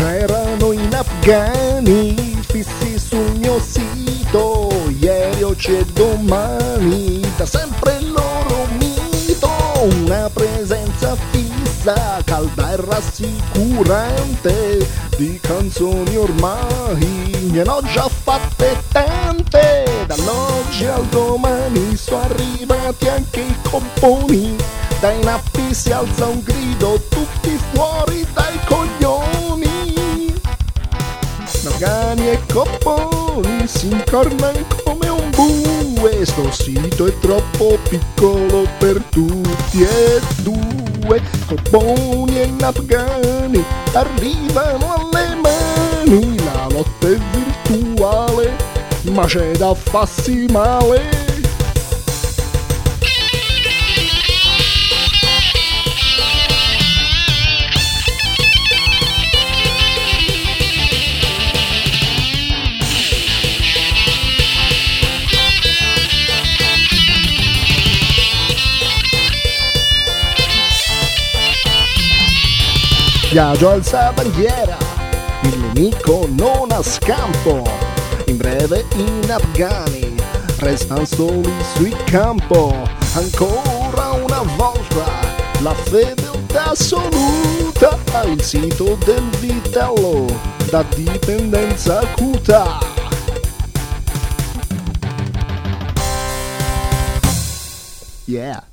erano in afghani fissi sul mio sito, ieri, oggi e domani, da sempre il loro mito, una presenza fissa, calda e rassicurante, di canzoni ormai ne ho già fatte tante, dall'oggi al domani sono arrivati anche i copponi, dai nappi si alza un grido, tutti fuori dai coglioni. Afghani e copponi si incornano come un bue, sto sito è troppo piccolo per tutti e due. Copponi e afghani arrivano alle mani, la lotta è virtuale, ma c'è da farsi male. Viaggio alza bandiera, il nemico non ha scampo, in breve in afghani restano soli sul campo, ancora una volta la fedeltà assoluta, il sito del vitello da dipendenza acuta. Yeah.